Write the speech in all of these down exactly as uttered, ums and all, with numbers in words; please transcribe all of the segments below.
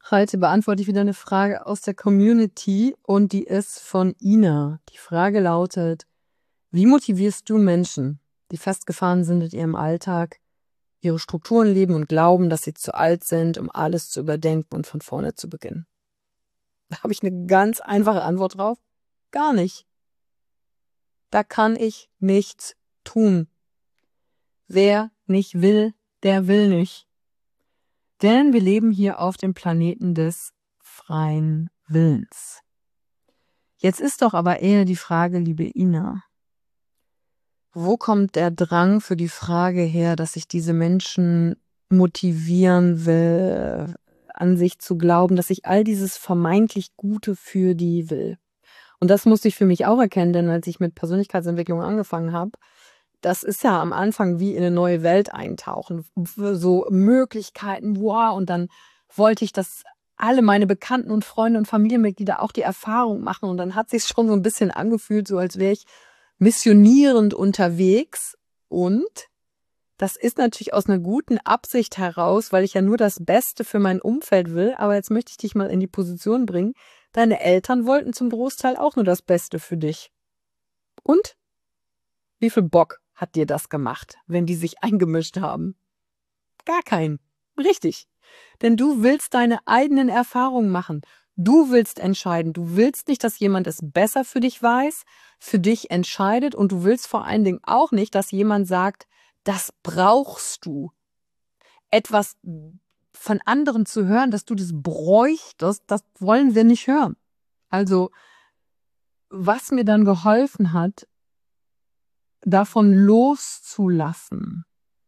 Heute beantworte ich wieder eine Frage aus der Community und die ist von Ina. Die Frage lautet: Wie motivierst du Menschen, die festgefahren sind in ihrem Alltag, ihre Strukturen leben und glauben, dass sie zu alt sind, um alles zu überdenken und von vorne zu beginnen? Da habe ich eine ganz einfache Antwort drauf: Gar nicht. Da kann ich nichts tun. Wer nicht will, der will nicht. Denn wir leben hier auf dem Planeten des freien Willens. Jetzt ist doch aber eher die Frage, liebe Ina, wo kommt der Drang für die Frage her, dass ich diese Menschen motivieren will, an sich zu glauben, dass ich all dieses vermeintlich Gute für die will? Und das musste ich für mich auch erkennen, denn als ich mit Persönlichkeitsentwicklung angefangen habe, das ist ja am Anfang wie in eine neue Welt eintauchen. So Möglichkeiten, wow, und dann wollte ich, dass alle meine Bekannten und Freunde und Familienmitglieder auch die Erfahrung machen. Und dann hat sich schon so ein bisschen angefühlt, so als wäre ich missionierend unterwegs. Und das ist natürlich aus einer guten Absicht heraus, weil ich ja nur das Beste für mein Umfeld will. Aber jetzt möchte ich dich mal in die Position bringen. Deine Eltern wollten zum Großteil auch nur das Beste für dich. Und wie viel Bock hat dir das gemacht, wenn die sich eingemischt haben? Gar keinen. Richtig. Denn du willst deine eigenen Erfahrungen machen. Du willst entscheiden. Du willst nicht, dass jemand es besser für dich weiß, für dich entscheidet, und du willst vor allen Dingen auch nicht, dass jemand sagt, das brauchst du. Etwas von anderen zu hören, dass du das bräuchtest, das wollen wir nicht hören. Also, was mir dann geholfen hat, davon loszulassen,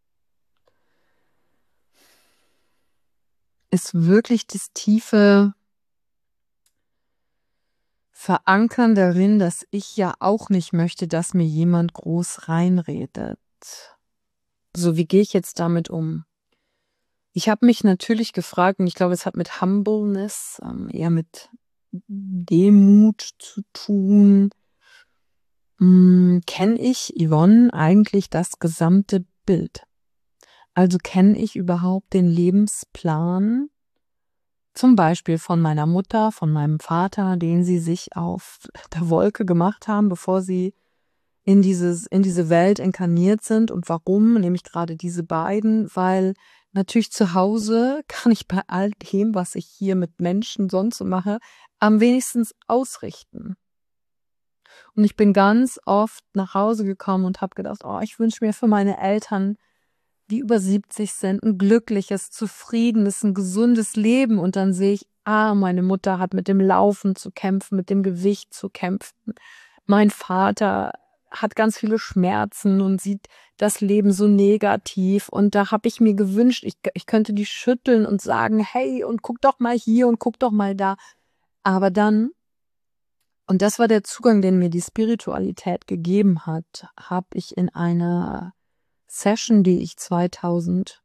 ist wirklich das tiefe Verankern darin, dass ich ja auch nicht möchte, dass mir jemand groß reinredet. So, wie gehe ich jetzt damit um? Ich habe mich natürlich gefragt, und ich glaube, es hat mit Humbleness, ähm, eher mit Demut zu tun. Hm, kenne ich, Yvonne, eigentlich das gesamte Bild? Also kenne ich überhaupt den Lebensplan, zum Beispiel von meiner Mutter, von meinem Vater, den sie sich auf der Wolke gemacht haben, bevor sie in dieses, in diese Welt inkarniert sind? Und warum nehme ich gerade diese beiden? Weil natürlich zu Hause kann ich bei all dem, was ich hier mit Menschen sonst so mache, am wenigsten ausrichten. Und ich bin ganz oft nach Hause gekommen und habe gedacht, oh, ich wünsche mir für meine Eltern, die über siebzig sind, ein glückliches, zufriedenes, ein gesundes Leben. Und dann sehe ich, ah, meine Mutter hat mit dem Laufen zu kämpfen, mit dem Gewicht zu kämpfen. Mein Vater hat ganz viele Schmerzen und sieht das Leben so negativ. Und da habe ich mir gewünscht, ich, ich könnte die schütteln und sagen, hey, und guck doch mal hier und guck doch mal da. Aber dann, und das war der Zugang, den mir die Spiritualität gegeben hat, habe ich in einer Session, die ich zweitausendachtzehn,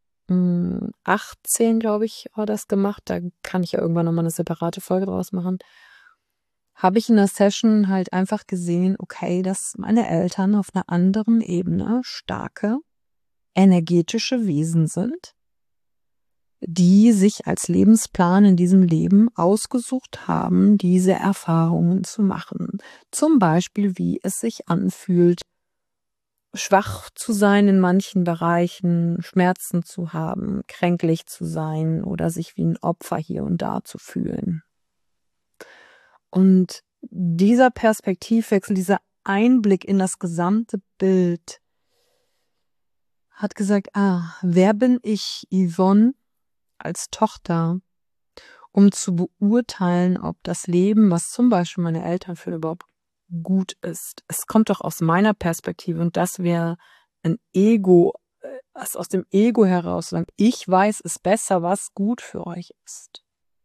glaube ich, war das gemacht. Da kann ich ja irgendwann nochmal eine separate Folge draus machen. Habe ich in der Session halt einfach gesehen, okay, dass meine Eltern auf einer anderen Ebene starke, energetische Wesen sind, die sich als Lebensplan in diesem Leben ausgesucht haben, diese Erfahrungen zu machen. Zum Beispiel, wie es sich anfühlt, schwach zu sein in manchen Bereichen, Schmerzen zu haben, kränklich zu sein oder sich wie ein Opfer hier und da zu fühlen. Und dieser Perspektivwechsel, dieser Einblick in das gesamte Bild hat gesagt, ah, wer bin ich, Yvonne, als Tochter, um zu beurteilen, ob das Leben, was zum Beispiel meine Eltern führen, überhaupt gut ist. Es kommt doch aus meiner Perspektive, und das wäre ein Ego, was aus dem Ego heraus sagt, ich weiß es besser, was gut für euch ist.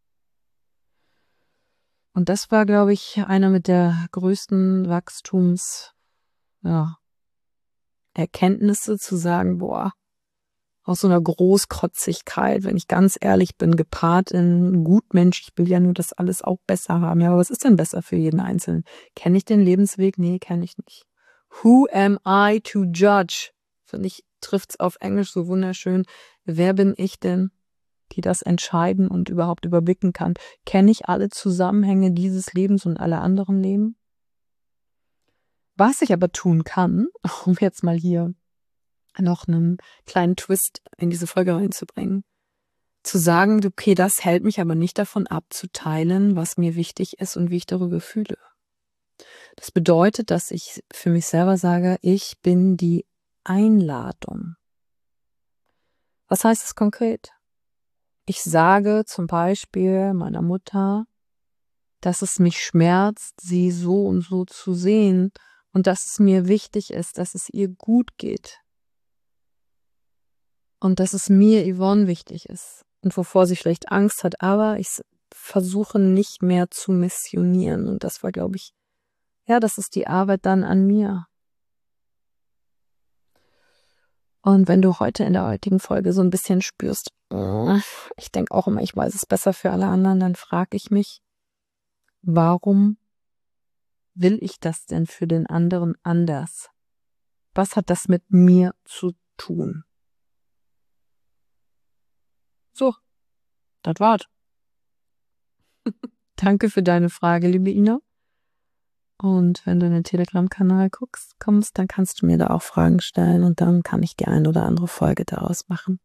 Und das war, glaube ich, einer mit der größten Wachstums, ja, Erkenntnisse, zu sagen, boah, aus so einer Großkotzigkeit, wenn ich ganz ehrlich bin, gepaart in Gutmensch, ich will ja nur das alles auch besser haben. Ja, aber was ist denn besser für jeden Einzelnen? Kenne ich den Lebensweg? Nee, kenne ich nicht. Who am I to judge? Finde ich, trifft's auf Englisch so wunderschön. Wer bin ich denn, die das entscheiden und überhaupt überblicken kann. Kenne ich alle Zusammenhänge dieses Lebens und alle anderen Leben? Was ich aber tun kann, um jetzt mal hier noch einen kleinen Twist in diese Folge reinzubringen, zu sagen, okay, das hält mich aber nicht davon ab, zu teilen, was mir wichtig ist und wie ich darüber fühle. Das bedeutet, dass ich für mich selber sage, ich bin die Einladung. Was heißt das konkret? Ich sage zum Beispiel meiner Mutter, dass es mich schmerzt, sie so und so zu sehen und dass es mir wichtig ist, dass es ihr gut geht. Und dass es mir, Yvonne, wichtig ist und wovor sie vielleicht Angst hat, aber ich versuche nicht mehr zu missionieren. Und das war, glaube ich, ja, das ist die Arbeit dann an mir. Und wenn du heute in der heutigen Folge so ein bisschen spürst, ich denke auch immer, ich weiß es besser für alle anderen, dann frage ich mich, warum will ich das denn für den anderen anders? Was hat das mit mir zu tun? So, das war's. Danke für deine Frage, liebe Ina. Und wenn du in den Telegram-Kanal guckst, kommst, dann kannst du mir da auch Fragen stellen und dann kann ich die ein oder andere Folge daraus machen.